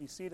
Be seated.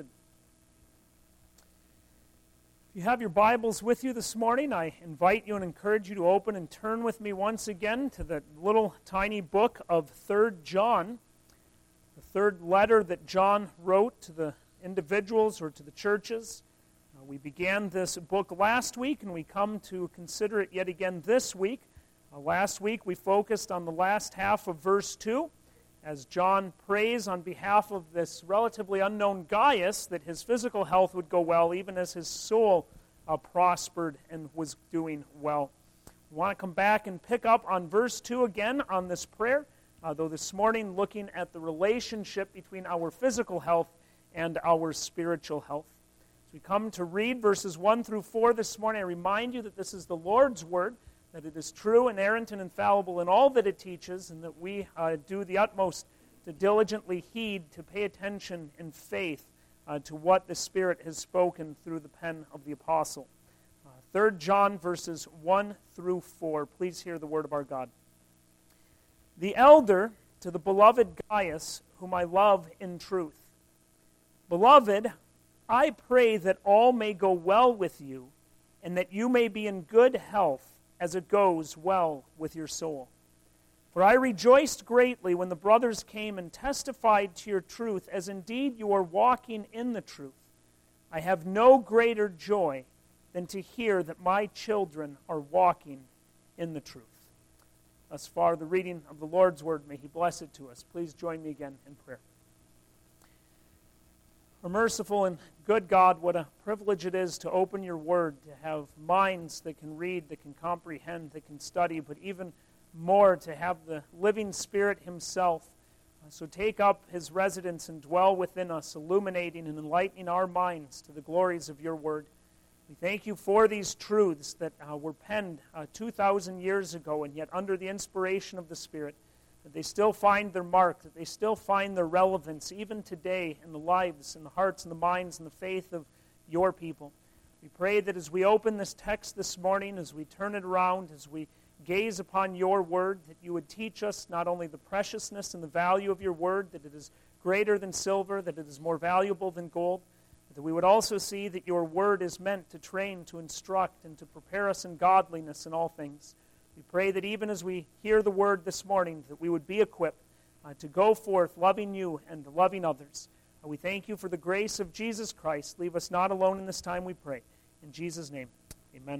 If you have your Bibles with you this morning, I invite you and encourage you to open and turn with me once again to the little tiny book of 3 John, the third letter that John wrote to the individuals or to the churches. We began this book last week, and we come to consider it yet again this week. Last week we focused on the last half of verse 2, as John prays on behalf of this relatively unknown Gaius that his physical health would go well, even as his soul prospered and was doing well. We want to come back and pick up on verse 2 again on this prayer, though this morning looking at the relationship between our physical health and our spiritual health. As we come to read verses 1 through 4 this morning, I remind you that this is the Lord's Word, that it is true, inerrant, and infallible in all that it teaches, and that we do the utmost to diligently heed, to pay attention in faith to what the Spirit has spoken through the pen of the Apostle. 3 John verses 1 through 4. Please hear the word of our God. The elder to the beloved Gaius, whom I love in truth. Beloved, I pray that all may go well with you, and that you may be in good health, as it goes well with your soul. For I rejoiced greatly when the brothers came and testified to your truth, as indeed you are walking in the truth. I have no greater joy than to hear that my children are walking in the truth. Thus far, the reading of the Lord's Word. May He bless it to us. Please join me again in prayer. Our merciful and good God, what a privilege it is to open your Word, to have minds that can read, that can comprehend, that can study, but even more to have the living Spirit Himself. So take up His residence and dwell within us, illuminating and enlightening our minds to the glories of your Word. We thank you for these truths that were penned 2,000 years ago, and yet under the inspiration of the Spirit, that they still find their mark, that they still find their relevance even today in the lives and the hearts and the minds and the faith of your people. We pray that as we open this text this morning, as we turn it around, as we gaze upon your word, that you would teach us not only the preciousness and the value of your word, that it is greater than silver, that it is more valuable than gold, but that we would also see that your word is meant to train, to instruct, and to prepare us in godliness in all things. We pray that even as we hear the word this morning, that we would be equipped to go forth loving you and loving others. We thank you for the grace of Jesus Christ. Leave us not alone in this time, we pray. In Jesus' name, amen.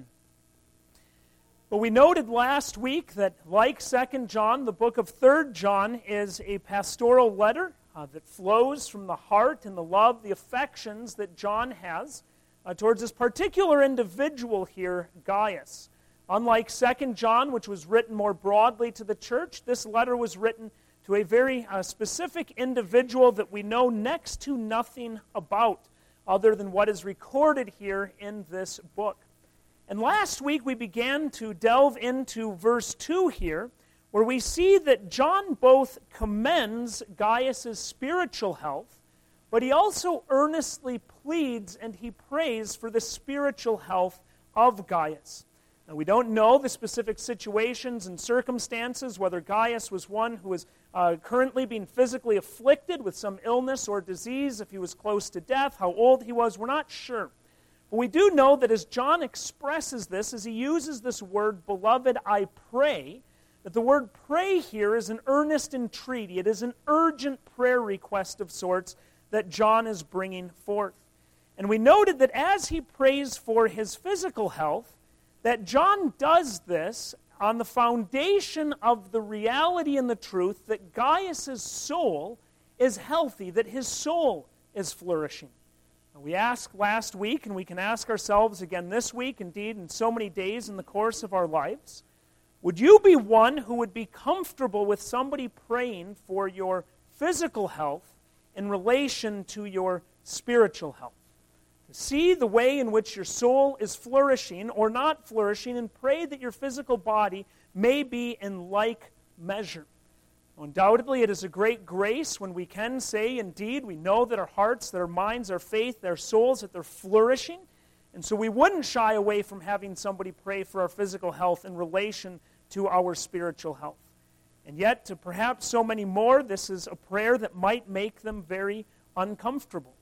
Well, we noted last week that, like 2 John, the book of 3 John is a pastoral letter that flows from the heart and the love, the affections that John has towards this particular individual here, Gaius. Unlike 2 John, which was written more broadly to the church, this letter was written to a very specific individual that we know next to nothing about, other than what is recorded here in this book. And last week we began to delve into verse 2 here, where we see that John both commends Gaius' spiritual health, but he also earnestly pleads and he prays for the spiritual health of Gaius. Now, we don't know the specific situations and circumstances, whether Gaius was one who was currently being physically afflicted with some illness or disease, if he was close to death, how old he was, we're not sure. But we do know that as John expresses this, as he uses this word, beloved, I pray, that the word pray here is an earnest entreaty. It is an urgent prayer request of sorts that John is bringing forth. And we noted that as he prays for his physical health, that John does this on the foundation of the reality and the truth that Gaius' soul is healthy, that his soul is flourishing. We asked last week, and we can ask ourselves again this week, indeed in so many days in the course of our lives, would you be one who would be comfortable with somebody praying for your physical health in relation to your spiritual health? To see the way in which your soul is flourishing or not flourishing, and pray that your physical body may be in like measure. Undoubtedly, it is a great grace when we can say, indeed, we know that our hearts, that our minds, our faith, their souls, that they're flourishing. And so we wouldn't shy away from having somebody pray for our physical health in relation to our spiritual health. And yet, to perhaps so many more, this is a prayer that might make them very uncomfortable.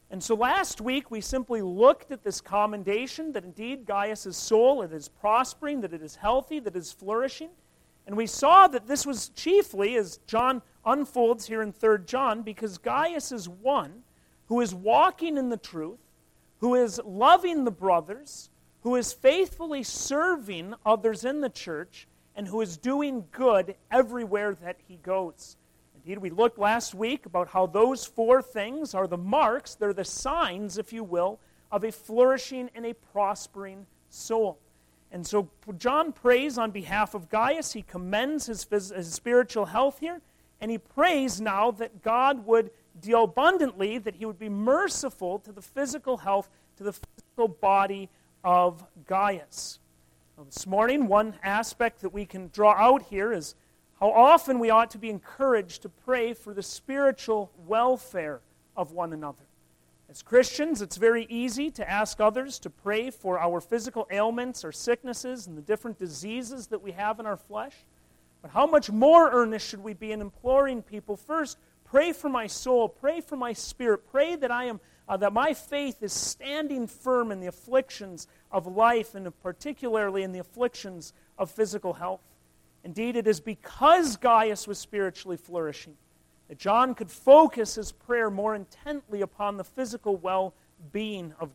And so last week we simply looked at this commendation that indeed Gaius' soul, it is prospering, that it is healthy, that it is flourishing. And we saw that this was chiefly, as John unfolds here in 3 John, because Gaius is one who is walking in the truth, who is loving the brothers, who is faithfully serving others in the church, and who is doing good everywhere that he goes. Indeed, we looked last week about how those 4 things are the marks, they're the signs, if you will, of a flourishing and a prospering soul. And so John prays on behalf of Gaius. He commends his spiritual health here, and he prays now that God would deal abundantly, that he would be merciful to the physical health, to the physical body of Gaius. Now, this morning, one aspect that we can draw out here is how often we ought to be encouraged to pray for the spiritual welfare of one another. As Christians, it's very easy to ask others to pray for our physical ailments or sicknesses and the different diseases that we have in our flesh. But how much more earnest should we be in imploring people, first, pray for my soul, pray for my spirit, pray that that my faith is standing firm in the afflictions of life, and particularly in the afflictions of physical health. Indeed, it is because Gaius was spiritually flourishing that John could focus his prayer more intently upon the physical well-being of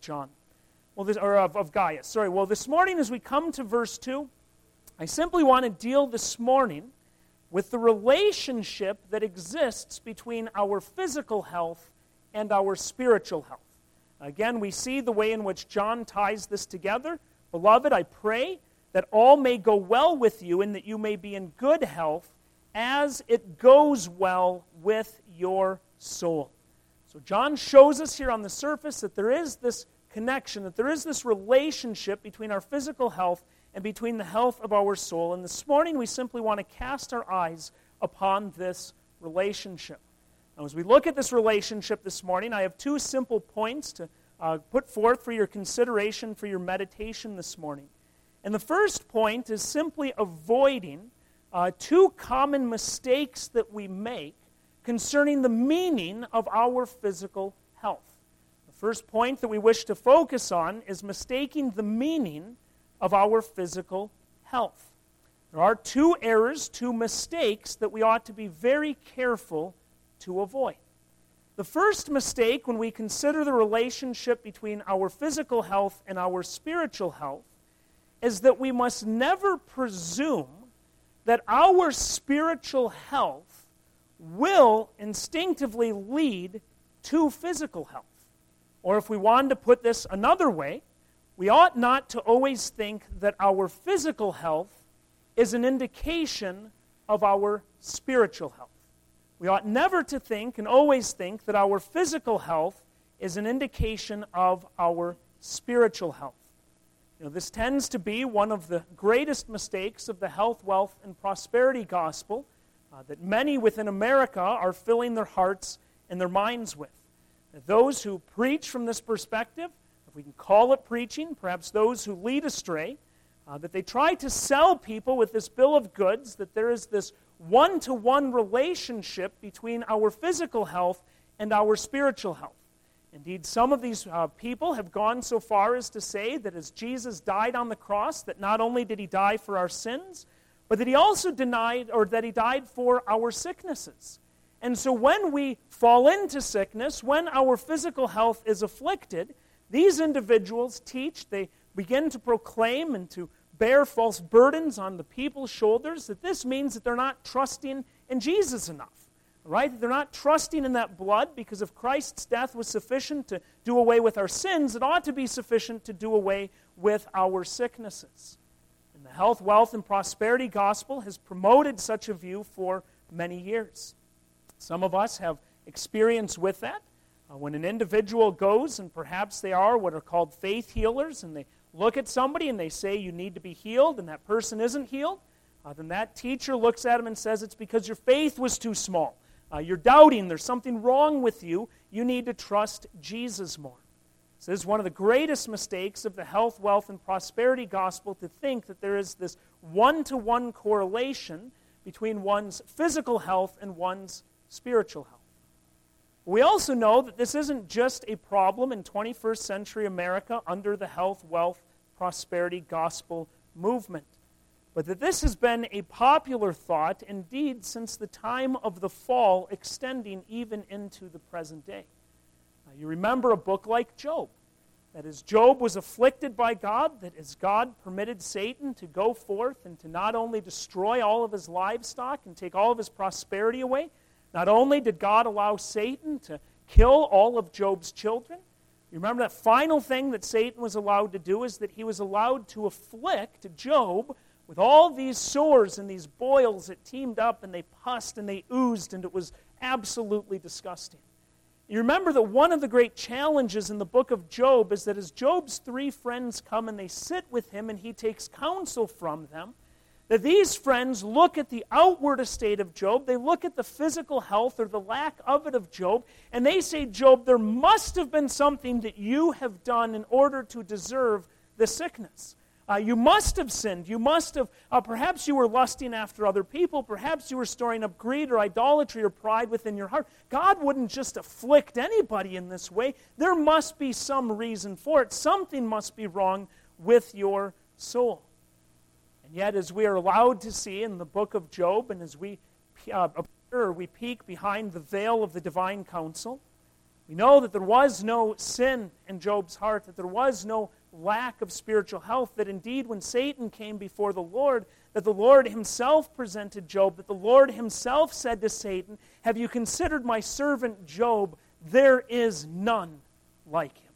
Gaius. Well, this morning as we come to verse 2, I simply want to deal this morning with the relationship that exists between our physical health and our spiritual health. Again, we see the way in which John ties this together. Beloved, I pray that all may go well with you and that you may be in good health as it goes well with your soul. So John shows us here on the surface that there is this connection, that there is this relationship between our physical health and between the health of our soul. And this morning we simply want to cast our eyes upon this relationship. Now, as we look at this relationship this morning, I have 2 simple points to put forth for your consideration, for your meditation this morning. And the first point is simply avoiding 2 common mistakes that we make concerning the meaning of our physical health. The first point that we wish to focus on is mistaking the meaning of our physical health. There are 2 errors, 2 mistakes that we ought to be very careful to avoid. The first mistake when we consider the relationship between our physical health and our spiritual health is that we must never presume that our spiritual health will instinctively lead to physical health. Or if we wanted to put this another way, we ought not to always think that our physical health is an indication of our spiritual health. We ought never to think and always think that our physical health is an indication of our spiritual health. This tends to be one of the greatest mistakes of the health, wealth, and prosperity gospel that many within America are filling their hearts and their minds with. That those who preach from this perspective, if we can call it preaching, perhaps those who lead astray, that they try to sell people with this bill of goods, that there is this one-to-one relationship between our physical health and our spiritual health. Indeed, some of these people have gone so far as to say that as Jesus died on the cross, that not only did he die for our sins, but that he also that he died for our sicknesses. And so when we fall into sickness, when our physical health is afflicted, these individuals teach, they begin to proclaim and to bear false burdens on the people's shoulders, that this means that they're not trusting in Jesus enough. Right? They're not trusting in that blood, because if Christ's death was sufficient to do away with our sins, it ought to be sufficient to do away with our sicknesses. And the health, wealth, and prosperity gospel has promoted such a view for many years. Some of us have experience with that. When an individual goes, and perhaps they are what are called faith healers, and they look at somebody and they say, you need to be healed, and that person isn't healed, then that teacher looks at him and says, it's because your faith was too small. You're doubting, there's something wrong with you, you need to trust Jesus more. This is one of the greatest mistakes of the health, wealth, and prosperity gospel, to think that there is this one-to-one correlation between one's physical health and one's spiritual health. We also know that this isn't just a problem in 21st century America under the health, wealth, prosperity gospel movement, but that this has been a popular thought, indeed, since the time of the fall, extending even into the present day. Now, you remember a book like Job. That as Job was afflicted by God, that as God permitted Satan to go forth and to not only destroy all of his livestock and take all of his prosperity away, not only did God allow Satan to kill all of Job's children, you remember that final thing that Satan was allowed to do is that he was allowed to afflict Job with all these sores and these boils that teamed up and they pussed and they oozed, and it was absolutely disgusting. You remember that one of the great challenges in the book of Job is that as Job's 3 friends come and they sit with him and he takes counsel from them, that these friends look at the outward estate of Job, they look at the physical health or the lack of it of Job, and they say, Job, there must have been something that you have done in order to deserve the sickness. You must have sinned. You must have, perhaps you were lusting after other people. Perhaps you were storing up greed or idolatry or pride within your heart. God wouldn't just afflict anybody in this way. There must be some reason for it. Something must be wrong with your soul. And yet, as we are allowed to see in the book of Job, and as we peek behind the veil of the divine counsel, we know that there was no sin in Job's heart, that there was no lack of spiritual health, that indeed when Satan came before the Lord, that the Lord himself presented Job, that the Lord himself said to Satan, have you considered my servant Job? There is none like him.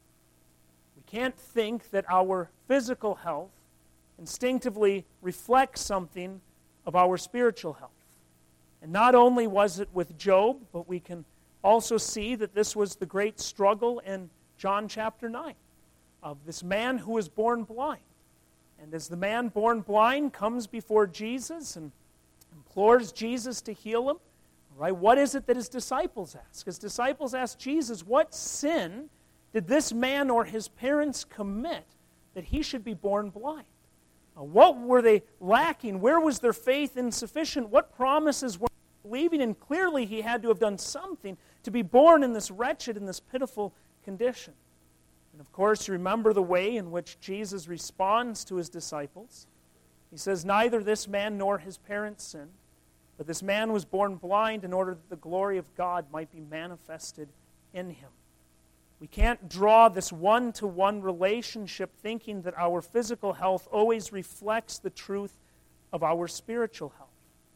We can't think that our physical health instinctively reflects something of our spiritual health. And not only was it with Job, but we can also see that this was the great struggle in John chapter 9 of this man who was born blind. And as the man born blind comes before Jesus and implores Jesus to heal him, right, what is it that his disciples ask? His disciples ask Jesus, what sin did this man or his parents commit that he should be born blind? What were they lacking? Where was their faith insufficient? What promises were they believing? And clearly he had to have done something to be born in this wretched and this pitiful condition. And of course, you remember the way in which Jesus responds to his disciples. He says, neither this man nor his parents sinned, but this man was born blind in order that the glory of God might be manifested in him. We can't draw this one-to-one relationship thinking that our physical health always reflects the truth of our spiritual health.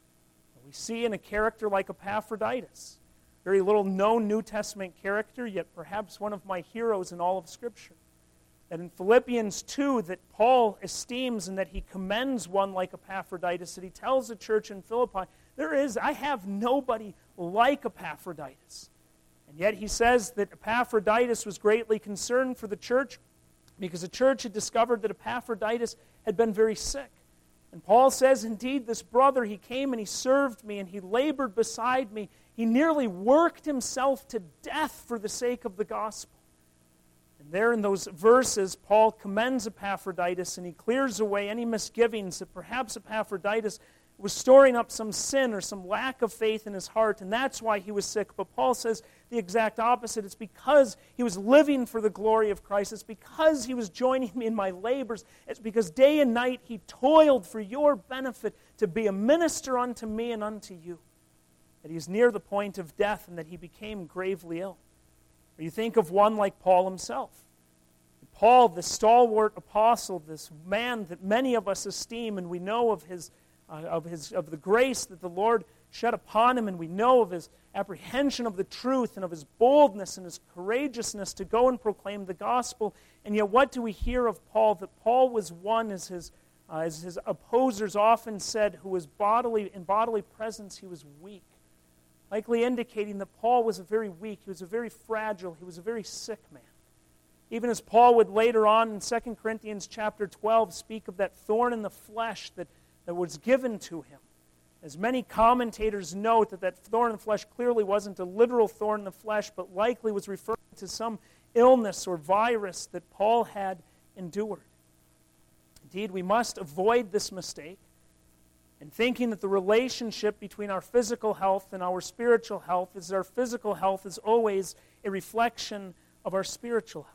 We see in a character like Epaphroditus, very little known New Testament character, yet perhaps one of my heroes in all of Scripture. That in Philippians 2 that Paul esteems and that he commends one like Epaphroditus, that he tells the church in Philippi, I have nobody like Epaphroditus. And yet he says that Epaphroditus was greatly concerned for the church because the church had discovered that Epaphroditus had been very sick. And Paul says, indeed, this brother, he came and he served me and he labored beside me. He nearly worked himself to death for the sake of the gospel. And there in those verses, Paul commends Epaphroditus and he clears away any misgivings that perhaps Epaphroditus was storing up some sin or some lack of faith in his heart, and that's why he was sick. But Paul says the exact opposite. It's because he was living for the glory of Christ. It's because he was joining me in my labors. It's because day and night he toiled for your benefit to be a minister unto me and unto you. That he is near the point of death and that he became gravely ill. Or you think of one like Paul himself. Paul, the stalwart apostle, this man that many of us esteem, and we know of the grace that the Lord shed upon him, and we know of his apprehension of the truth and of his boldness and his courageousness to go and proclaim the gospel. And yet what do we hear of Paul? That Paul was one, as his opposers often said, who was in bodily presence, he was weak. Likely indicating that Paul was a very weak, he was a very fragile, he was a very sick man. Even as Paul would later on in 2 Corinthians chapter 12 speak of that thorn in the flesh that was given to him. As many commentators note that thorn in the flesh clearly wasn't a literal thorn in the flesh, but likely was referring to some illness or virus that Paul had endured. Indeed, we must avoid this mistake and thinking that the relationship between our physical health and our spiritual health is our physical health is always a reflection of our spiritual health.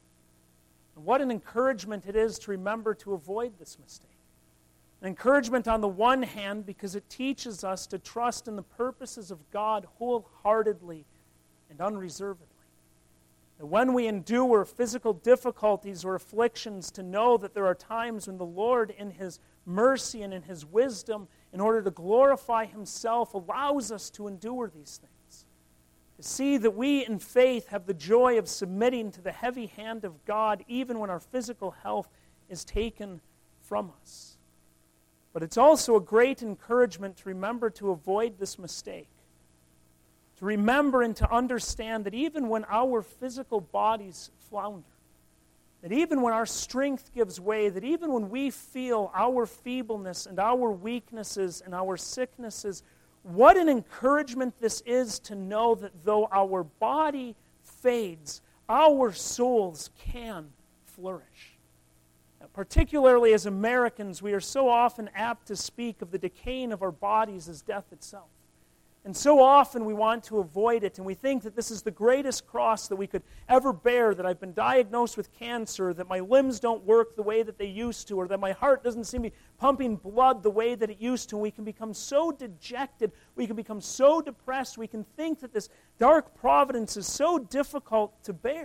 And what an encouragement it is to remember to avoid this mistake. An encouragement on the one hand because it teaches us to trust in the purposes of God wholeheartedly and unreservedly. That when we endure physical difficulties or afflictions, to know that there are times when the Lord, in His mercy and in His wisdom, in order to glorify Himself, allows us to endure these things. To see that we in faith have the joy of submitting to the heavy hand of God even when our physical health is taken from us. But it's also a great encouragement to remember to avoid this mistake. To remember and to understand that even when our physical bodies flounder, that even when our strength gives way, that even when we feel our feebleness and our weaknesses and our sicknesses, what an encouragement this is to know that though our body fades, our souls can flourish. Particularly as Americans, we are so often apt to speak of the decaying of our bodies as death itself. And so often we want to avoid it, and we think that this is the greatest cross that we could ever bear, that I've been diagnosed with cancer, that my limbs don't work the way that they used to, or that my heart doesn't seem to be pumping blood the way that it used to. And we can become so dejected, we can become so depressed, we can think that this dark providence is so difficult to bear.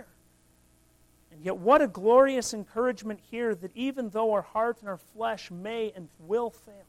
And yet what a glorious encouragement here that even though our heart and our flesh may and will fail,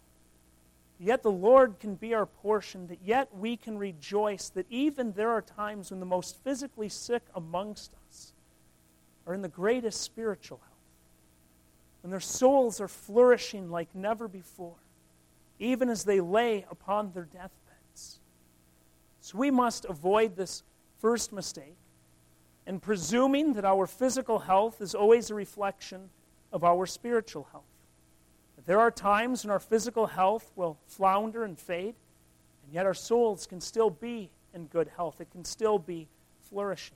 yet the Lord can be our portion, that yet we can rejoice that even there are times when the most physically sick amongst us are in the greatest spiritual health, when their souls are flourishing like never before, even as they lay upon their deathbeds. So we must avoid this first mistake, and presuming that our physical health is always a reflection of our spiritual health. That there are times when our physical health will flounder and fade, and yet our souls can still be in good health. It can still be flourishing.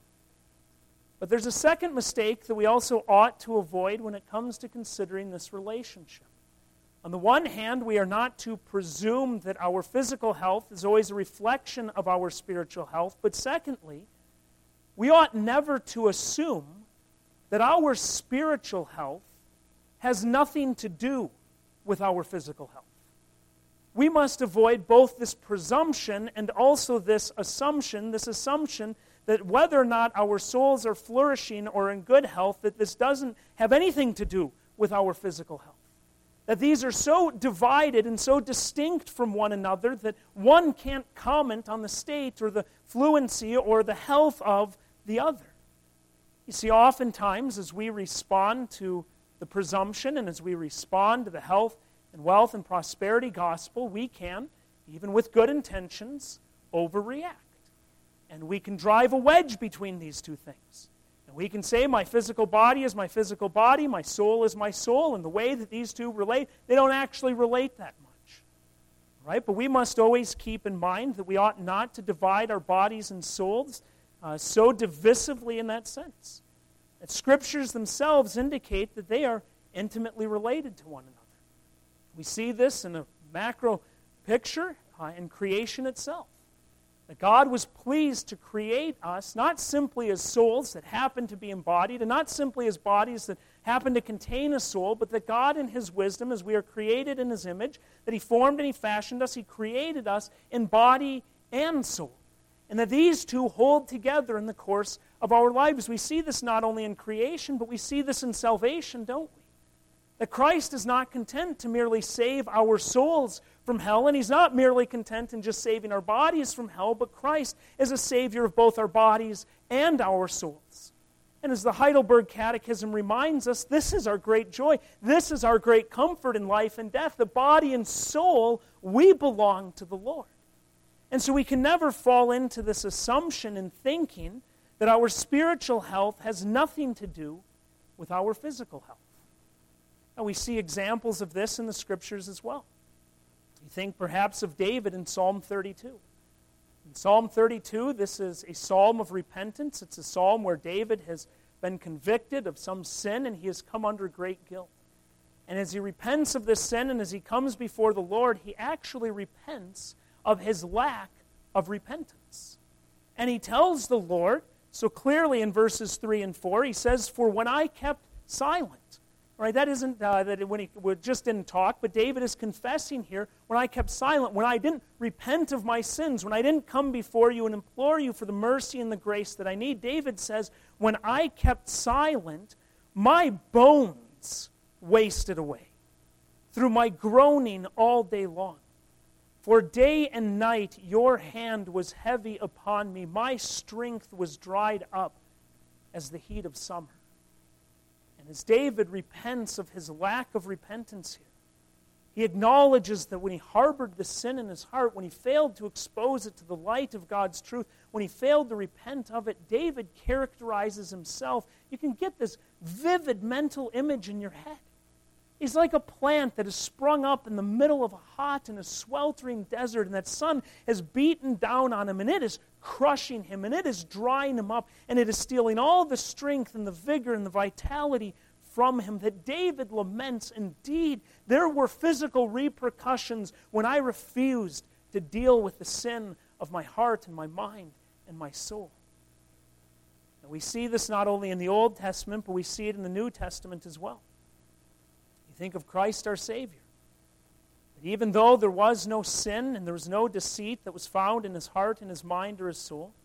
But there's a second mistake that we also ought to avoid when it comes to considering this relationship. On the one hand, we are not to presume that our physical health is always a reflection of our spiritual health, but secondly, we ought never to assume that our spiritual health has nothing to do with our physical health. We must avoid both this presumption and also this assumption that whether or not our souls are flourishing or in good health, that this doesn't have anything to do with our physical health. That these are so divided and so distinct from one another that one can't comment on the state or the fluency or the health of the other. You see, oftentimes as we respond to the presumption and as we respond to the health and wealth and prosperity gospel, we can, even with good intentions, overreact. And we can drive a wedge between these two things. And we can say, my physical body is my physical body, my soul is my soul, and the way that these two relate, they don't actually relate that much. Right? But we must always keep in mind that we ought not to divide our bodies and souls so divisively in that sense. That Scriptures themselves indicate that they are intimately related to one another. We see this in a macro picture in creation itself. That God was pleased to create us not simply as souls that happen to be embodied, and not simply as bodies that happen to contain a soul, but that God in His wisdom, as we are created in His image, that He formed and He fashioned us, He created us in body and soul. And that these two hold together in the course of our lives. We see this not only in creation, but we see this in salvation, don't we? That Christ is not content to merely save our souls from hell, and He's not merely content in just saving our bodies from hell, but Christ is a Savior of both our bodies and our souls. And as the Heidelberg Catechism reminds us, this is our great joy. This is our great comfort in life and death. The body and soul, we belong to the Lord. And so we can never fall into this assumption in thinking that our spiritual health has nothing to do with our physical health. And we see examples of this in the Scriptures as well. You think perhaps of David in Psalm 32. In Psalm 32, this is a psalm of repentance. It's a psalm where David has been convicted of some sin and he has come under great guilt. And as he repents of this sin and as he comes before the Lord, he actually repents of his lack of repentance. And he tells the Lord, so clearly in verses 3 and 4, he says, "For when I kept silent," right? That isn't when he just didn't talk, but David is confessing here, when I kept silent, when I didn't repent of my sins, when I didn't come before you and implore you for the mercy and the grace that I need. David says, when I kept silent, my bones wasted away through my groaning all day long. For day and night your hand was heavy upon me. My strength was dried up as the heat of summer. And as David repents of his lack of repentance here, he acknowledges that when he harbored the sin in his heart, when he failed to expose it to the light of God's truth, when he failed to repent of it, David characterizes himself. You can get this vivid mental image in your head. He's like a plant that has sprung up in the middle of a hot and a sweltering desert, and that sun has beaten down on him, and it is crushing him, and it is drying him up, and it is stealing all the strength and the vigor and the vitality from him. That David laments, indeed, there were physical repercussions when I refused to deal with the sin of my heart and my mind and my soul. And we see this not only in the Old Testament, but we see it in the New Testament as well. You think of Christ our Savior. That even though there was no sin and there was no deceit that was found in his heart and his mind or his soul,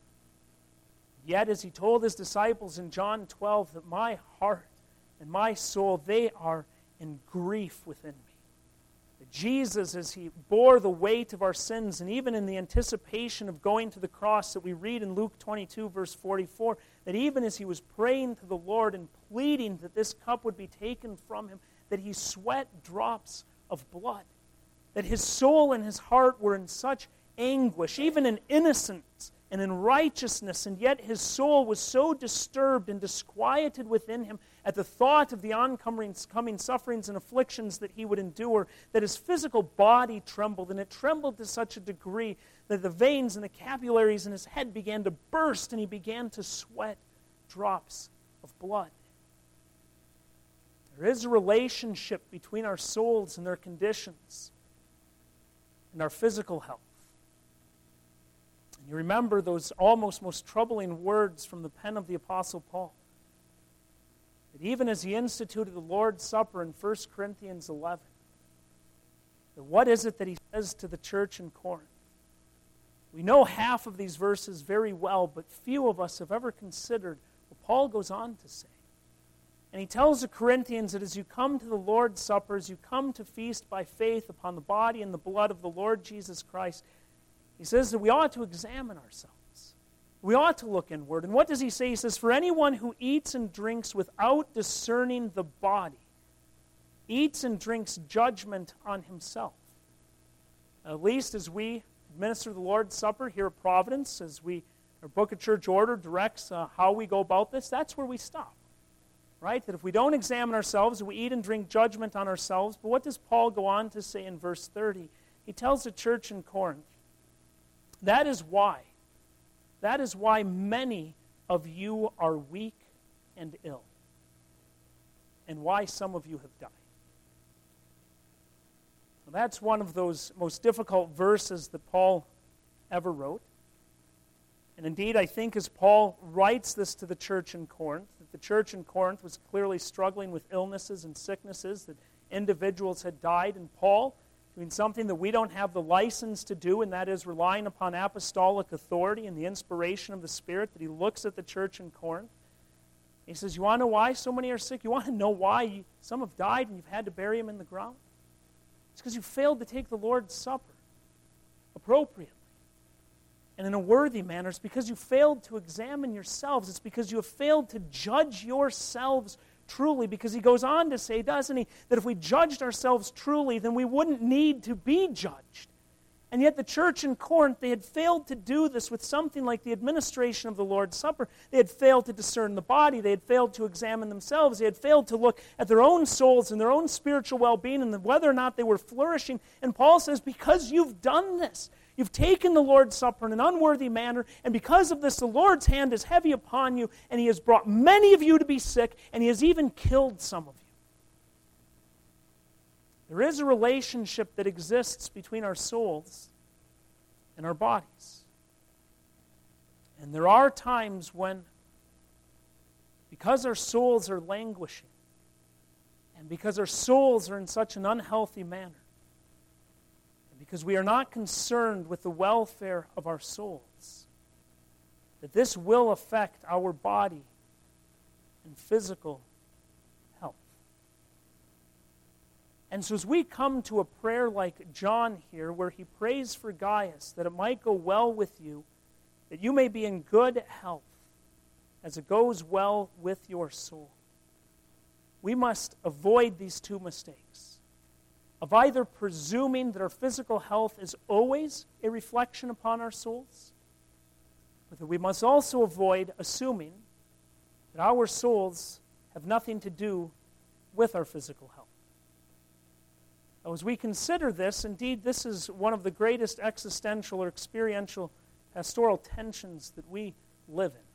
yet as he told his disciples in John 12, that my heart and my soul, they are in grief within me. That Jesus, as he bore the weight of our sins, and even in the anticipation of going to the cross that we read in Luke 22, verse 44, that even as he was praying to the Lord and pleading that this cup would be taken from him, that he sweat drops of blood, that his soul and his heart were in such anguish, even in innocence and in righteousness, and yet his soul was so disturbed and disquieted within him at the thought of the oncoming sufferings and afflictions that he would endure, that his physical body trembled, and it trembled to such a degree that the veins and the capillaries in his head began to burst, and he began to sweat drops of blood. There is a relationship between our souls and their conditions and our physical health. And you remember those almost most troubling words from the pen of the Apostle Paul. That even as he instituted the Lord's Supper in 1 Corinthians 11, that what is it that he says to the church in Corinth? We know half of these verses very well, but few of us have ever considered what Paul goes on to say. And he tells the Corinthians that as you come to the Lord's Supper, as you come to feast by faith upon the body and the blood of the Lord Jesus Christ, he says that we ought to examine ourselves. We ought to look inward. And what does he say? He says, for anyone who eats and drinks without discerning the body eats and drinks judgment on himself. At least as we administer the Lord's Supper here at Providence, as our Book of Church Order directs how we go about this, that's where we stop. Right? That if we don't examine ourselves, we eat and drink judgment on ourselves. But what does Paul go on to say in verse 30? He tells the church in Corinth, that is why many of you are weak and ill, and why some of you have died. Well, that's one of those most difficult verses that Paul ever wrote. And indeed, I think as Paul writes this to the church in Corinth, that the church in Corinth was clearly struggling with illnesses and sicknesses, that individuals had died, and Paul, doing something that we don't have the license to do, and that is relying upon apostolic authority and the inspiration of the Spirit, that he looks at the church in Corinth. He says, you want to know why so many are sick? You want to know why some have died and you've had to bury them in the ground? It's because you failed to take the Lord's Supper appropriately and in a worthy manner. It's because you failed to examine yourselves. It's because you have failed to judge yourselves truly. Because he goes on to say, doesn't he, that if we judged ourselves truly, then we wouldn't need to be judged. And yet the church in Corinth, they had failed to do this with something like the administration of the Lord's Supper. They had failed to discern the body. They had failed to examine themselves. They had failed to look at their own souls and their own spiritual well-being and whether or not they were flourishing. And Paul says, because you've done this, you've taken the Lord's Supper in an unworthy manner, and because of this, the Lord's hand is heavy upon you, and he has brought many of you to be sick, and he has even killed some of you. There is a relationship that exists between our souls and our bodies. And there are times when, because our souls are languishing, and because our souls are in such an unhealthy manner, and because we are not concerned with the welfare of our souls, that this will affect our body and physical health. And so as we come to a prayer like John here, where he prays for Gaius, that it might go well with you, that you may be in good health, as it goes well with your soul, we must avoid these two mistakes of either presuming that our physical health is always a reflection upon our souls, but that we must also avoid assuming that our souls have nothing to do with our physical health. Now, as we consider this, indeed, this is one of the greatest existential or experiential pastoral tensions that we live in.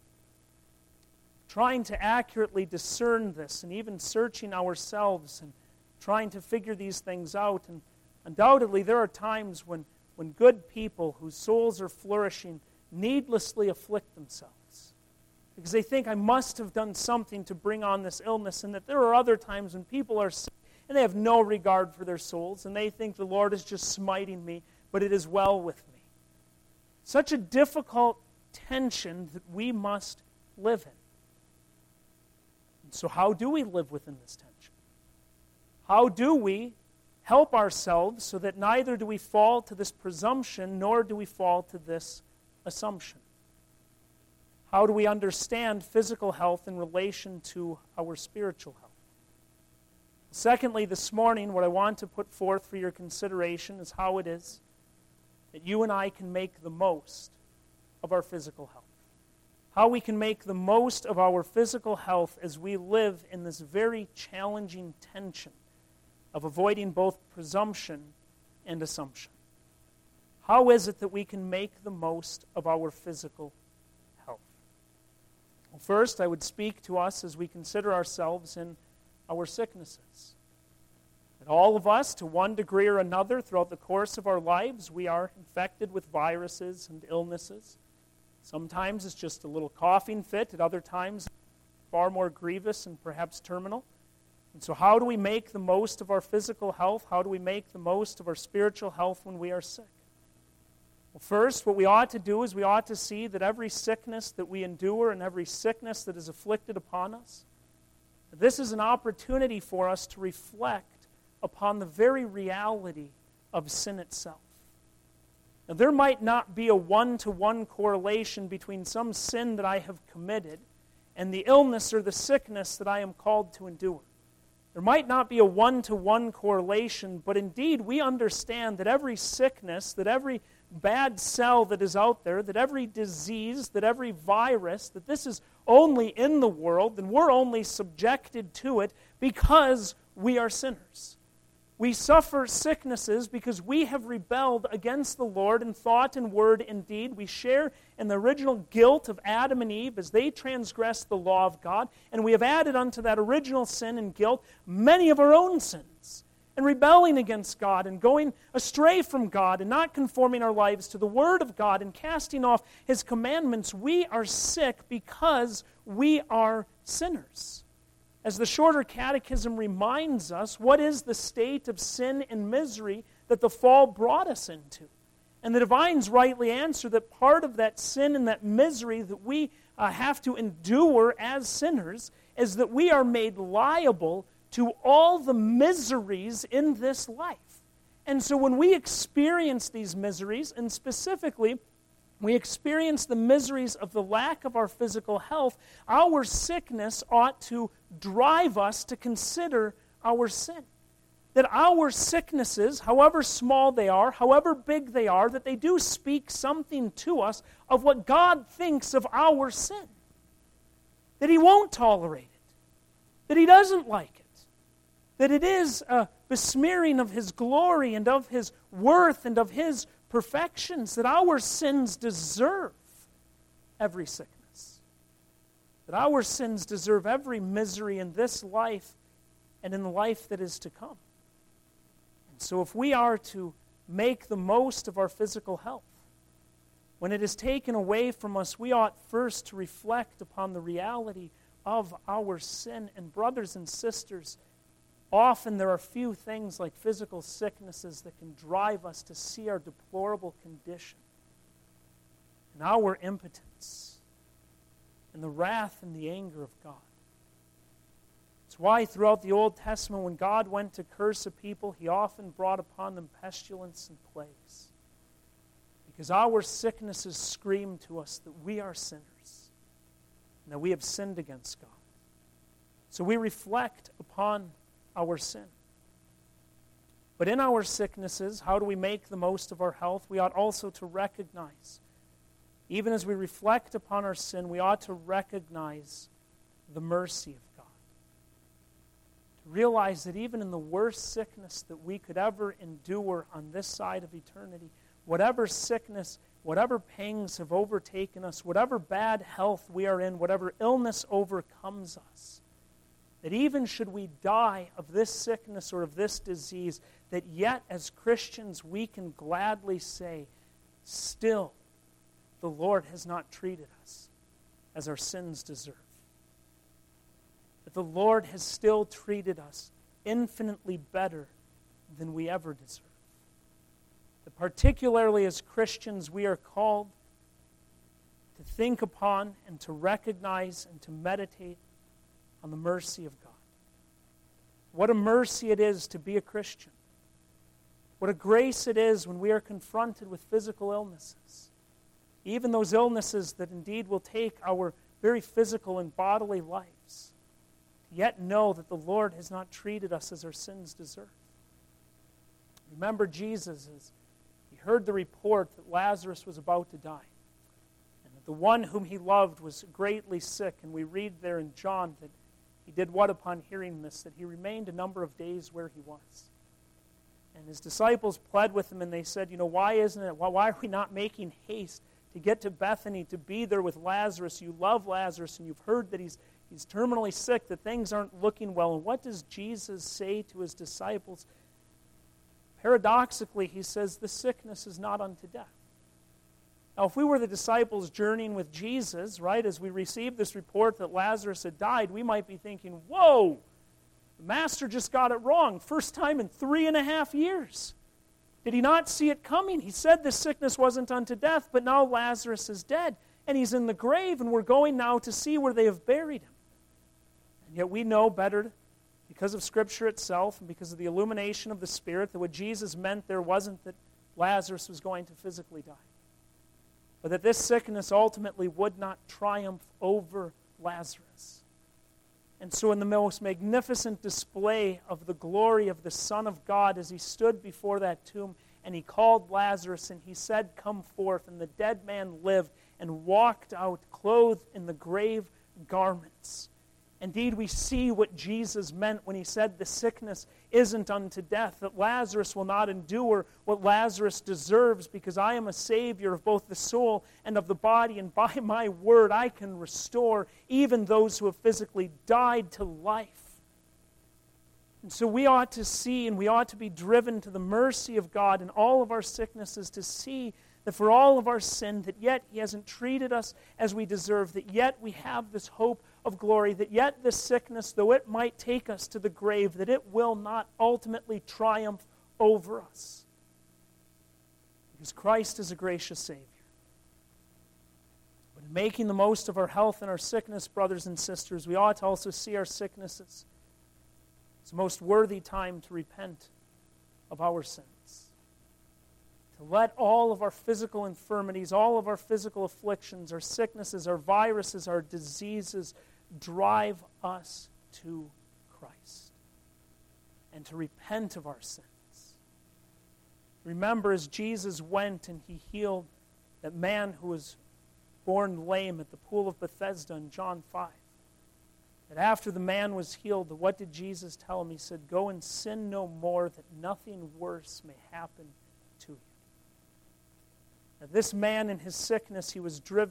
Trying to accurately discern this and even searching ourselves and trying to figure these things out. And undoubtedly, there are times when good people whose souls are flourishing needlessly afflict themselves because they think, I must have done something to bring on this illness, and that there are other times when people are sick and they have no regard for their souls and they think the Lord is just smiting me, but it is well with me. Such a difficult tension that we must live in. And so how do we live within this tension? How do we help ourselves so that neither do we fall to this presumption nor do we fall to this assumption? How do we understand physical health in relation to our spiritual health? Secondly, this morning, what I want to put forth for your consideration is how it is that you and I can make the most of our physical health. How we can make the most of our physical health as we live in this very challenging tension of avoiding both presumption and assumption. How is it that we can make the most of our physical health? Well, first, I would speak to us as we consider ourselves in our sicknesses. That all of us, to one degree or another, throughout the course of our lives, we are infected with viruses and illnesses. Sometimes it's just a little coughing fit. At other times, far more grievous and perhaps terminal. And so how do we make the most of our physical health? How do we make the most of our spiritual health when we are sick? Well, first, what we ought to do is we ought to see that every sickness that we endure and every sickness that is afflicted upon us, this is an opportunity for us to reflect upon the very reality of sin itself. Now, there might not be a one-to-one correlation between some sin that I have committed and the illness or the sickness that I am called to endure. There might not be a one-to-one correlation, but indeed we understand that every sickness, that every bad cell that is out there, that every disease, that every virus, that this is only in the world, and we're only subjected to it because we are sinners. We suffer sicknesses because we have rebelled against the Lord in thought and word and deed. We share in the original guilt of Adam and Eve as they transgressed the law of God, and we have added unto that original sin and guilt many of our own sins. And rebelling against God and going astray from God and not conforming our lives to the Word of God and casting off His commandments, we are sick because we are sinners. As the Shorter Catechism reminds us, what is the state of sin and misery that the fall brought us into? And the divines rightly answer that part of that sin and that misery that we have to endure as sinners is that we are made liable to all the miseries in this life. And so when we experience these miseries, and specifically we experience the miseries of the lack of our physical health, our sickness ought to drive us to consider our sin. That our sicknesses, however small they are, however big they are, that they do speak something to us of what God thinks of our sin. That He won't tolerate it. That He doesn't like it. That it is a besmearing of His glory and of His worth and of His perfections, that our sins deserve every sickness. That our sins deserve every misery in this life and in the life that is to come. So if we are to make the most of our physical health, when it is taken away from us, we ought first to reflect upon the reality of our sin. And brothers and sisters, often there are few things like physical sicknesses that can drive us to see our deplorable condition and our impotence and the wrath and the anger of God. It's why throughout the Old Testament, when God went to curse a people, he often brought upon them pestilence and plagues. Because our sicknesses scream to us that we are sinners and that we have sinned against God. So we reflect upon our sin. But in our sicknesses, how do we make the most of our health? We ought also to recognize, even as we reflect upon our sin, we ought to recognize the mercy of God. To realize that even in the worst sickness that we could ever endure on this side of eternity, whatever sickness, whatever pangs have overtaken us, whatever bad health we are in, whatever illness overcomes us, that even should we die of this sickness or of this disease, that yet as Christians we can gladly say, still, the Lord has not treated us as our sins deserve. That the Lord has still treated us infinitely better than we ever deserve. That particularly as Christians, we are called to think upon and to recognize and to meditate on the mercy of God. What a mercy it is to be a Christian. What a grace it is when we are confronted with physical illnesses. Even those illnesses that indeed will take our very physical and bodily lives. Yet know that the Lord has not treated us as our sins deserve. Remember Jesus as he heard the report that Lazarus was about to die, and that the one whom he loved was greatly sick. And we read there in John that he did what upon hearing this? That he remained a number of days where he was. And his disciples pled with him, and they said, why are we not making haste to get to Bethany, to be there with Lazarus? You love Lazarus, and you've heard that he's terminally sick, that things aren't looking well. And what does Jesus say to his disciples? Paradoxically, he says, the sickness is not unto death. Now, if we were the disciples journeying with Jesus, right, as we received this report that Lazarus had died, we might be thinking, whoa, the master just got it wrong. First time in 3.5 years. Did he not see it coming? He said this sickness wasn't unto death, but now Lazarus is dead, and he's in the grave, and we're going now to see where they have buried him. And yet we know better, because of Scripture itself and because of the illumination of the Spirit, that what Jesus meant there wasn't that Lazarus was going to physically die, but that this sickness ultimately would not triumph over Lazarus. And so in the most magnificent display of the glory of the Son of God, as he stood before that tomb and he called Lazarus and he said, "Come forth," and the dead man lived and walked out clothed in the grave garments. Indeed, we see what Jesus meant when he said the sickness isn't unto death, that Lazarus will not endure what Lazarus deserves, because I am a Savior of both the soul and of the body, and by my word I can restore even those who have physically died to life. And so we ought to see, and we ought to be driven to the mercy of God in all of our sicknesses, to see that for all of our sin, that yet he hasn't treated us as we deserve, that yet we have this hope of glory, that yet this sickness, though it might take us to the grave, that it will not ultimately triumph over us. Because Christ is a gracious Savior. But in making the most of our health and our sickness, brothers and sisters, we ought to also see our sicknesses as the most worthy time to repent of our sins. To let all of our physical infirmities, all of our physical afflictions, our sicknesses, our viruses, our diseases, drive us to Christ. And to repent of our sins. Remember, as Jesus went and he healed that man who was born lame at the pool of Bethesda in John 5, that after the man was healed, what did Jesus tell him? He said, "Go and sin no more, that nothing worse may happen to you." Now, this man in his sickness, he was driven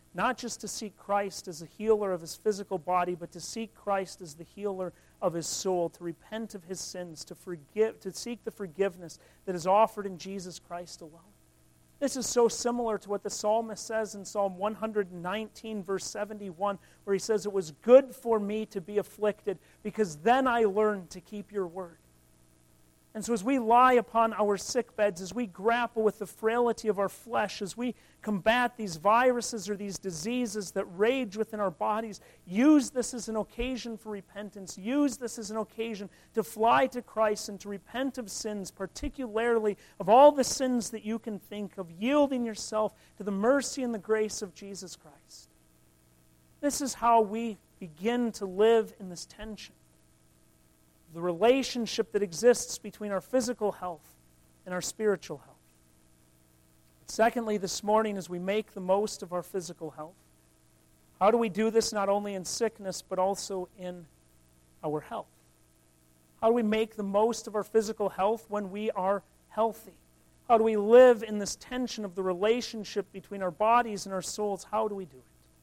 not just to seek Christ as a healer of his physical body, but to seek Christ as the healer of his soul, to repent of his sins, to seek the forgiveness that is offered in Jesus Christ alone. This is so similar to what the psalmist says in Psalm 119, verse 71, where he says, "It was good for me to be afflicted, because then I learned to keep your word." And so as we lie upon our sick beds, as we grapple with the frailty of our flesh, as we combat these viruses or these diseases that rage within our bodies, use this as an occasion for repentance. Use this as an occasion to fly to Christ and to repent of sins, particularly of all the sins that you can think of, yielding yourself to the mercy and the grace of Jesus Christ. This is how we begin to live in this tension. The relationship that exists between our physical health and our spiritual health. Secondly, this morning, as we make the most of our physical health, how do we do this not only in sickness, but also in our health? How do we make the most of our physical health when we are healthy? How do we live in this tension of the relationship between our bodies and our souls? How do we do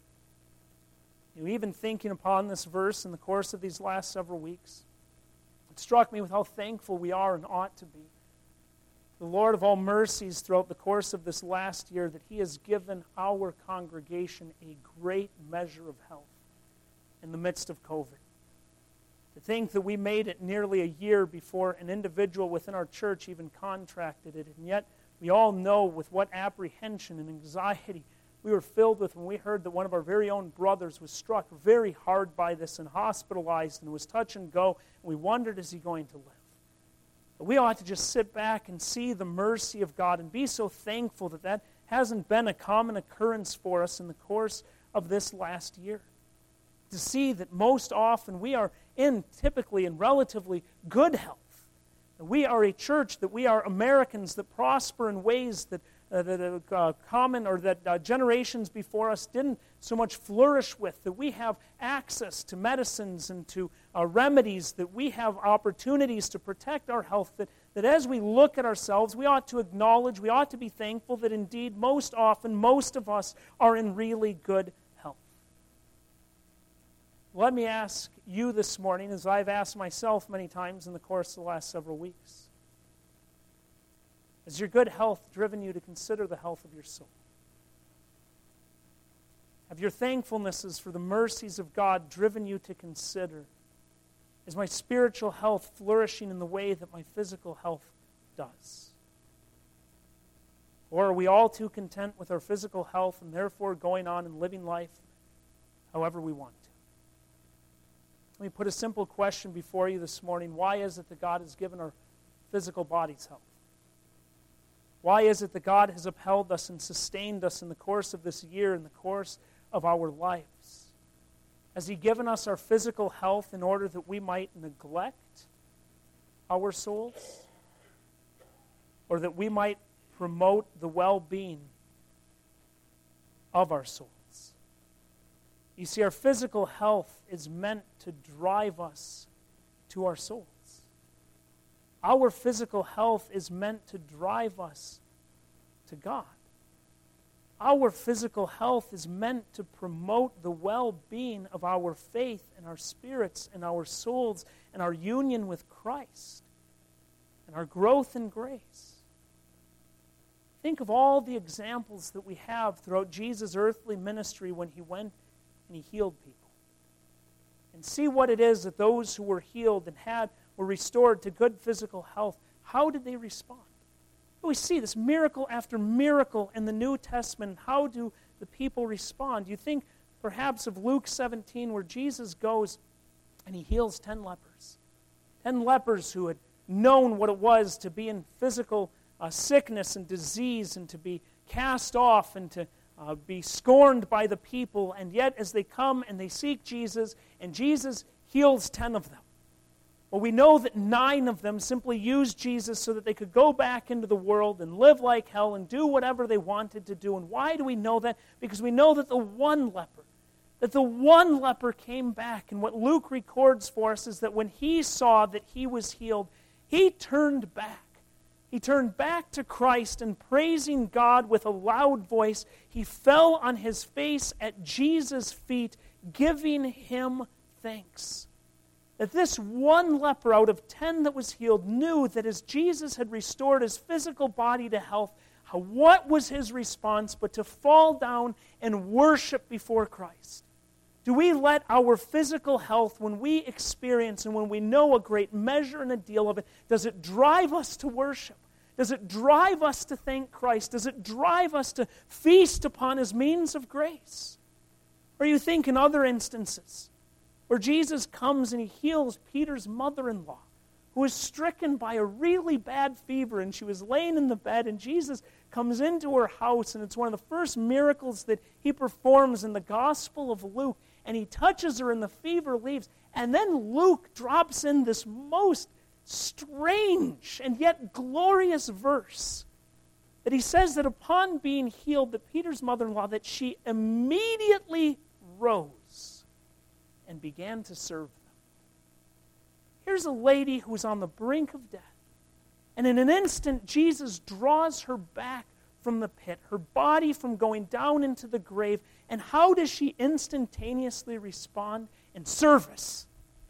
it? Even thinking upon this verse in the course of these last several weeks, it struck me with how thankful we are and ought to be. The Lord of all mercies throughout the course of this last year, that He has given our congregation a great measure of health in the midst of COVID. To think that we made it nearly a year before an individual within our church even contracted it, and yet we all know with what apprehension and anxiety we were filled with when we heard that one of our very own brothers was struck very hard by this and hospitalized and was touch and go, and we wondered, is he going to live? But we ought to just sit back and see the mercy of God and be so thankful that that hasn't been a common occurrence for us in the course of this last year. To see that most often we are typically in relatively good health. That we are a church, that we are Americans that prosper in ways that generations before us didn't so much flourish with, that we have access to medicines and to remedies, that we have opportunities to protect our health, that as we look at ourselves, we ought to acknowledge, we ought to be thankful that indeed most often, most of us are in really good health. Let me ask you this morning, as I've asked myself many times in the course of the last several weeks, has your good health driven you to consider the health of your soul? Have your thankfulnesses for the mercies of God driven you to consider, is my spiritual health flourishing in the way that my physical health does? Or are we all too content with our physical health and therefore going on and living life however we want to? Let me put a simple question before you this morning. Why is it that God has given our physical bodies health? Why is it that God has upheld us and sustained us in the course of this year, in the course of our lives? Has He given us our physical health in order that we might neglect our souls? Or that we might promote the well-being of our souls? You see, our physical health is meant to drive us to our souls. Our physical health is meant to drive us to God. Our physical health is meant to promote the well-being of our faith and our spirits and our souls and our union with Christ and our growth in grace. Think of all the examples that we have throughout Jesus' earthly ministry when He went and He healed people. And see what it is that those who were healed and were restored to good physical health, how did they respond? We see this miracle after miracle in the New Testament. How do the people respond? You think perhaps of Luke 17 where Jesus goes and He heals 10 lepers. 10 lepers who had known what it was to be in physical sickness and disease and to be cast off and to be scorned by the people. And yet as they come and they seek Jesus, and Jesus heals 10 of them. Well, we know that 9 of them simply used Jesus so that they could go back into the world and live like hell and do whatever they wanted to do. And why do we know that? Because we know that the one leper came back. And what Luke records for us is that when he saw that he was healed, he turned back He turned back to Christ, and praising God with a loud voice, he fell on his face at Jesus' feet, giving him thanks. That this one leper out of 10 that was healed knew that as Jesus had restored his physical body to health, what was his response but to fall down and worship before Christ? Do we let our physical health, when we experience and when we know a great measure and a deal of it, does it drive us to worship? Does it drive us to thank Christ? Does it drive us to feast upon his means of grace? Or you think in other instances where Jesus comes and he heals Peter's mother-in-law, who was stricken by a really bad fever, and she was laying in the bed, and Jesus comes into her house, and it's one of the first miracles that he performs in the Gospel of Luke, and he touches her and the fever leaves. And then Luke drops in this most strange and yet glorious verse that he says that upon being healed, that Peter's mother-in-law, that she immediately rose and began to serve them. Here's a lady who's on the brink of death. And in an instant, Jesus draws her back from the pit, her body from going down into the grave. And how does she instantaneously respond? In service.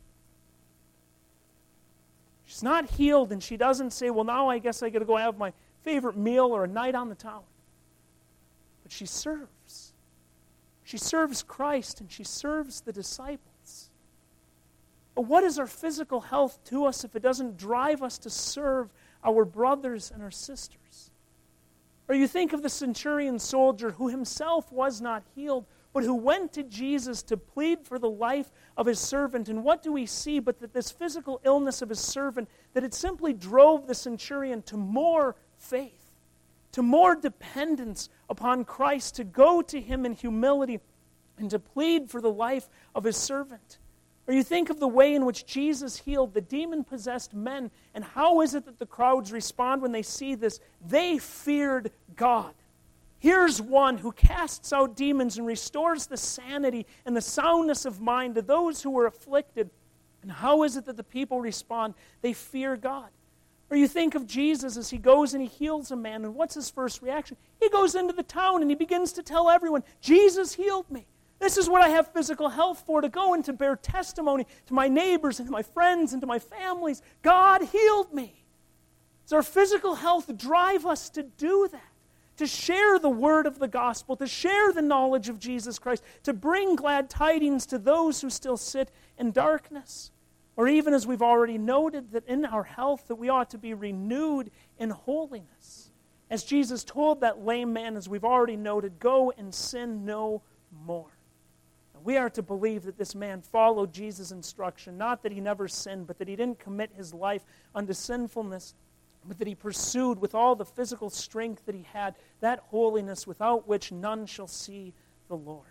She's not healed, and she doesn't say, well, now I guess I got to go have my favorite meal or a night on the town. But she serves. She serves Christ, and she serves the disciples. But what is our physical health to us if it doesn't drive us to serve our brothers and our sisters? Or you think of the centurion soldier who himself was not healed, but who went to Jesus to plead for the life of his servant. And what do we see but that this physical illness of his servant, that it simply drove the centurion to more faith, to more dependence upon Christ, to go to him in humility and to plead for the life of his servant. Or you think of the way in which Jesus healed the demon-possessed men, and how is it that the crowds respond when they see this? They feared God. Here's one who casts out demons and restores the sanity and the soundness of mind to those who were afflicted. And how is it that the people respond? They fear God. Or you think of Jesus as he goes and he heals a man, and what's his first reaction? He goes into the town and he begins to tell everyone, Jesus healed me. This is what I have physical health for, to go and to bear testimony to my neighbors and to my friends and to my families. God healed me. Does our physical health drive us to do that? To share the word of the gospel, to share the knowledge of Jesus Christ, to bring glad tidings to those who still sit in darkness? Or even as we've already noted, that in our health that we ought to be renewed in holiness. As Jesus told that lame man, as we've already noted, go and sin no more. We are to believe that this man followed Jesus' instruction, not that he never sinned, but that he didn't commit his life unto sinfulness, but that he pursued with all the physical strength that he had that holiness without which none shall see the Lord.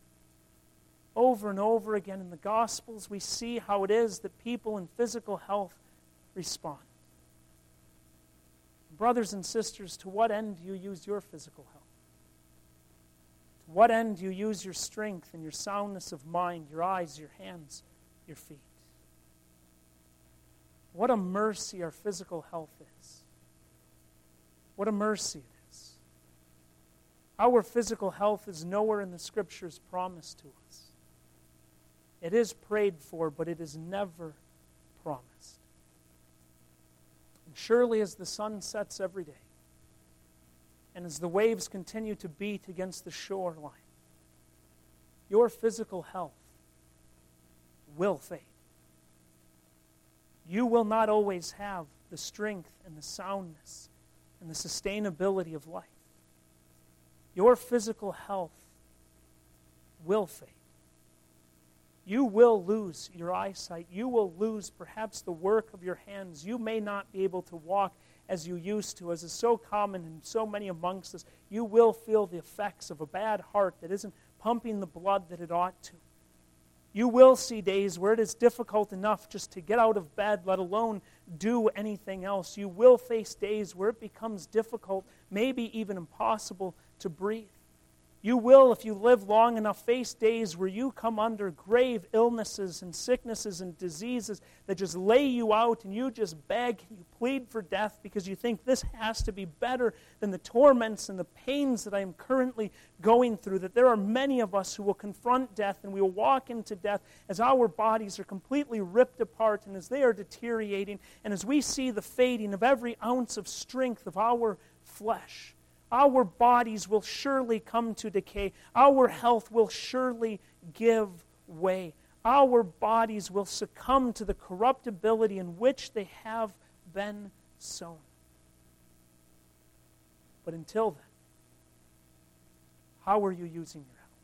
Over and over again in the Gospels, we see how it is that people in physical health respond. Brothers and sisters, to what end do you use your physical health? To what end do you use your strength and your soundness of mind, your eyes, your hands, your feet? What a mercy our physical health is. What a mercy it is. Our physical health is nowhere in the Scriptures promised to us. It is prayed for, but it is never promised. And surely as the sun sets every day, and as the waves continue to beat against the shoreline, your physical health will fade. You will not always have the strength and the soundness and the sustainability of life. Your physical health will fade. You will lose your eyesight. You will lose perhaps the work of your hands. You may not be able to walk as you used to, as is so common in so many amongst us. You will feel the effects of a bad heart that isn't pumping the blood that it ought to. You will see days where it is difficult enough just to get out of bed, let alone do anything else. You will face days where it becomes difficult, maybe even impossible, to breathe. You will, if you live long enough, face days where you come under grave illnesses and sicknesses and diseases that just lay you out, and you just beg, you plead for death because you think this has to be better than the torments and the pains that I am currently going through. That there are many of us who will confront death and we will walk into death as our bodies are completely ripped apart and as they are deteriorating, and as we see the fading of every ounce of strength of our flesh. Our bodies will surely come to decay. Our health will surely give way. Our bodies will succumb to the corruptibility in which they have been sown. But until then, how are you using your health?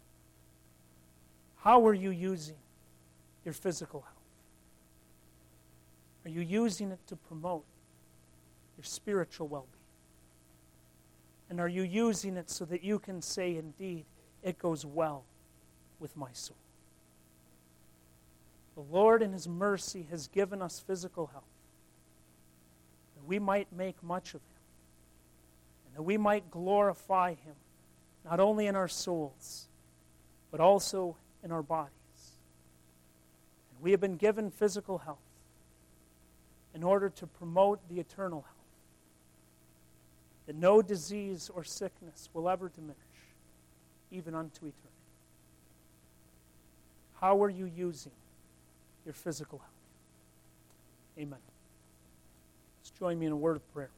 How are you using your physical health? Are you using it to promote your spiritual well-being? And are you using it so that you can say, indeed, it goes well with my soul? The Lord in His mercy has given us physical health, that we might make much of Him, and that we might glorify Him, not only in our souls, but also in our bodies. And we have been given physical health in order to promote the eternal health, that no disease or sickness will ever diminish, even unto eternity. How are you using your physical health? Amen. Let's join me in a word of prayer.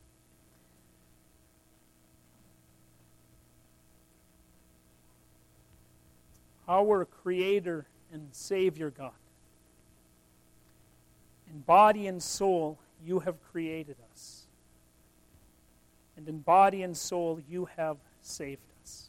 Our Creator and Savior God, in body and soul you have created us. And in body and soul, you have saved us.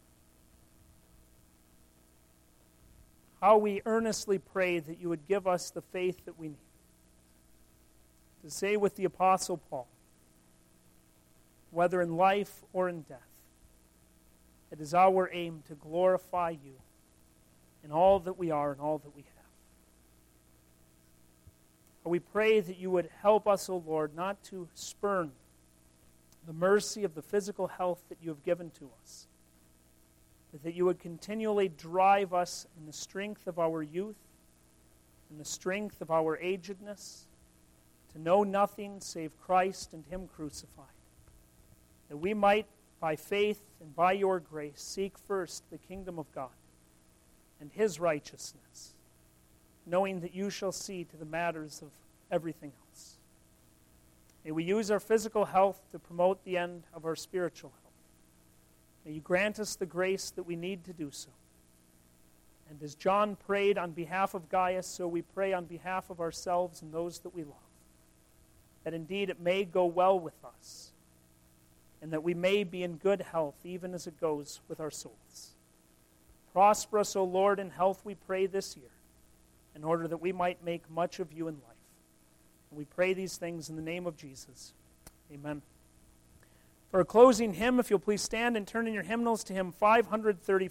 How we earnestly pray that you would give us the faith that we need. To say with the Apostle Paul, whether in life or in death, it is our aim to glorify you in all that we are and all that we have. We pray that you would help us, O Lord, not to spurn the mercy of the physical health that you have given to us, but that you would continually drive us in the strength of our youth, in the strength of our agedness, to know nothing save Christ and Him crucified, that we might, by faith and by your grace, seek first the kingdom of God and His righteousness, knowing that you shall see to the matters of everything else. May we use our physical health to promote the end of our spiritual health. May you grant us the grace that we need to do so. And as John prayed on behalf of Gaius, so we pray on behalf of ourselves and those that we love, that indeed it may go well with us, and that we may be in good health even as it goes with our souls. Prosper us, O Lord, in health, we pray this year, in order that we might make much of you in life. And we pray these things in the name of Jesus. Amen. For a closing hymn, if you'll please stand and turn in your hymnals to hymn 535.